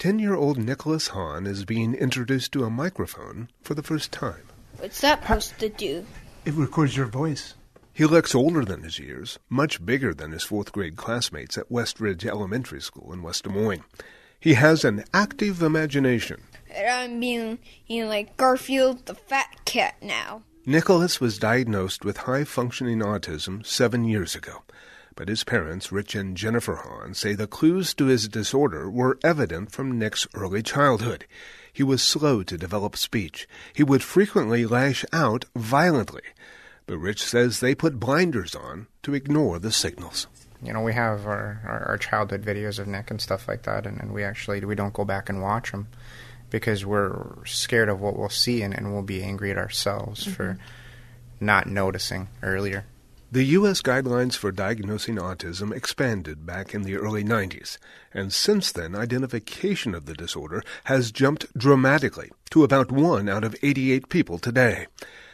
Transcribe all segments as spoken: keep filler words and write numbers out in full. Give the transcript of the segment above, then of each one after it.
Ten-year-old Nicholas Hahn is being introduced to a microphone for the first time. What's that supposed to do? It records your voice. He looks older than his years, much bigger than his fourth-grade classmates at Westridge Elementary School in West Des Moines. He has an active imagination. And I'm being, being like Garfield the fat cat now. Nicholas was diagnosed with high-functioning autism seven years ago. But his parents, Rich and Jennifer Hahn, say the clues to his disorder were evident from Nick's early childhood. He was slow to develop speech. He would frequently lash out violently. But Rich says they put blinders on to ignore the signals. You know, we have our, our, our childhood videos of Nick and stuff like that, and, and we actually we don't go back and watch them because we're scared of what we'll see, and, and we'll be angry at ourselves mm-hmm. for not noticing earlier. The U S guidelines for diagnosing autism expanded back in the early nineties, and since then identification of the disorder has jumped dramatically to about one out of eighty-eight people today.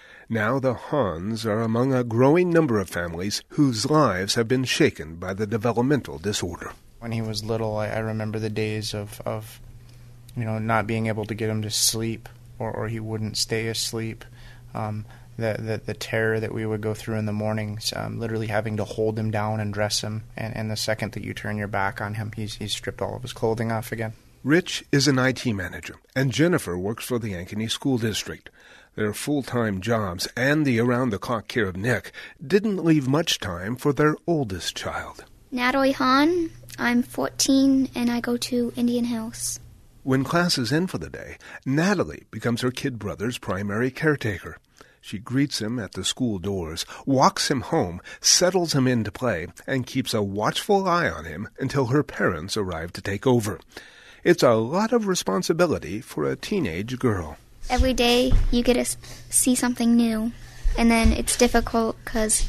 Now the Hahns are among a growing number of families whose lives have been shaken by the developmental disorder. When he was little, I, I remember the days of, of, you know, not being able to get him to sleep, or, or he wouldn't stay asleep. Um, the, the the terror that we would go through in the mornings, um, literally having to hold him down and dress him, and, and the second that you turn your back on him, he's he's stripped all of his clothing off again. Rich is an I T manager, and Jennifer works for the Ankeny School District. Their full-time jobs and the around-the-clock care of Nick didn't leave much time for their oldest child. Natalie Hahn. I'm fourteen, and I go to Indian Hills. When class is in for the day, Natalie becomes her kid brother's primary caretaker. She greets him at the school doors, walks him home, settles him in to play, and keeps a watchful eye on him until her parents arrive to take over. It's a lot of responsibility for a teenage girl. Every day you get to see something new, and then it's difficult because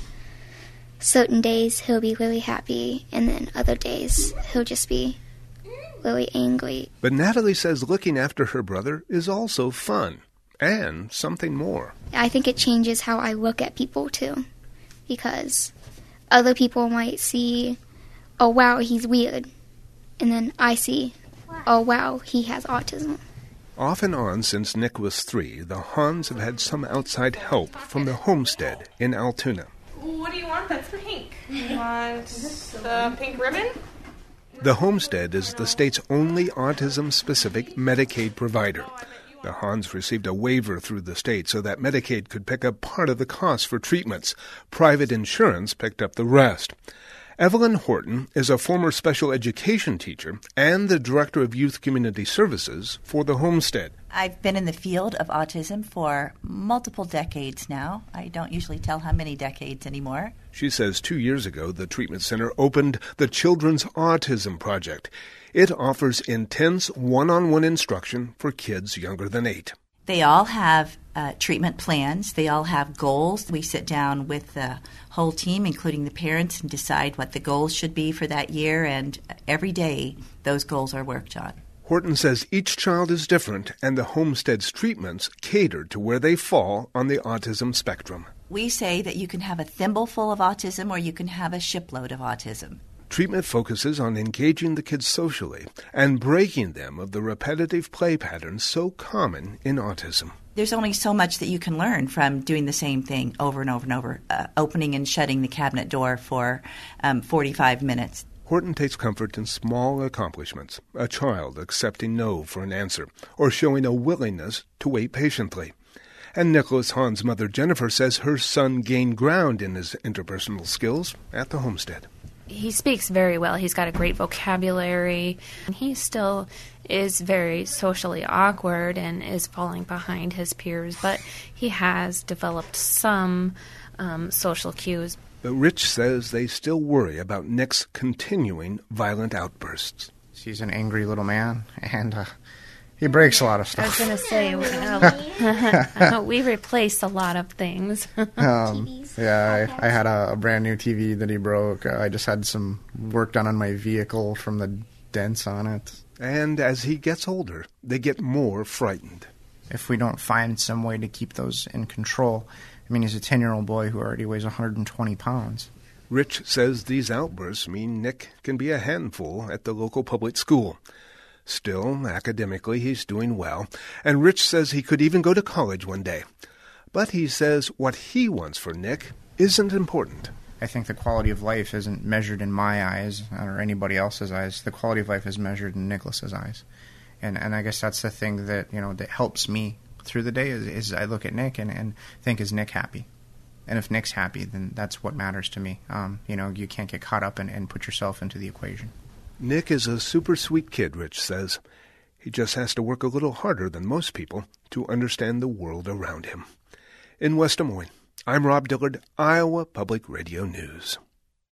certain days he'll be really happy, and then other days he'll just be really angry. But Natalie says looking after her brother is also fun, and something more. I think it changes how I look at people, too, because other people might see, oh, wow, he's weird, and then I see, oh, wow, he has autism. Off and on since Nick was three, the Hahns have had some outside help from the homestead in Altoona. What do you want that's pink? You want the pink ribbon? The homestead is the state's only autism-specific Medicaid provider. The Hahns received a waiver through the state so that Medicaid could pick up part of the cost for treatments. Private insurance picked up the rest. Evelyn Horton is a former special education teacher and the director of youth community services for the homestead. I've been in the field of autism for multiple decades now. I don't usually tell how many decades anymore. She says two years ago the treatment center opened the Children's Autism Project. It offers intense one-on-one instruction for kids younger than eight. They all have uh, treatment plans. They all have goals. We sit down with the whole team, including the parents, and decide what the goals should be for that year, and every day those goals are worked on. Horton says each child is different, and the homestead's treatments cater to where they fall on the autism spectrum. We say that you can have a thimbleful of autism or you can have a shipload of autism. Treatment focuses on engaging the kids socially and breaking them of the repetitive play patterns so common in autism. There's only so much that you can learn from doing the same thing over and over and over, uh, opening and shutting the cabinet door for um, forty-five minutes. Horton takes comfort in small accomplishments, a child accepting no for an answer, or showing a willingness to wait patiently. And Nicholas Hahn's mother, Jennifer, says her son gained ground in his interpersonal skills at the homestead. He speaks very well. He's got a great vocabulary. He still is very socially awkward and is falling behind his peers, but he has developed some um, social cues. But Rich says they still worry about Nick's continuing violent outbursts. He's an angry little man, and uh, he breaks a lot of stuff. I was going to say, well, we replaced a lot of things. um, yeah, I, I had a, a brand new T V that he broke. Uh, I just had some work done on my vehicle from the dents on it. And as he gets older, they get more frightened. If we don't find some way to keep those in control, I mean, he's a ten-year-old boy who already weighs one hundred twenty pounds. Rich says these outbursts mean Nick can be a handful at the local public school. Still, academically, he's doing well, and Rich says he could even go to college one day. But he says what he wants for Nick isn't important. I think the quality of life isn't measured in my eyes or anybody else's eyes. The quality of life is measured in Nicholas's eyes. And and I guess that's the thing that, you know, that helps me through the day is, is I look at Nick and, and think, is Nick happy? And if Nick's happy, then that's what matters to me. Um, you know, you can't get caught up and, and put yourself into the equation. Nick is a super sweet kid, Rich says. He just has to work a little harder than most people to understand the world around him. In West Des Moines, I'm Rob Dillard, Iowa Public Radio News.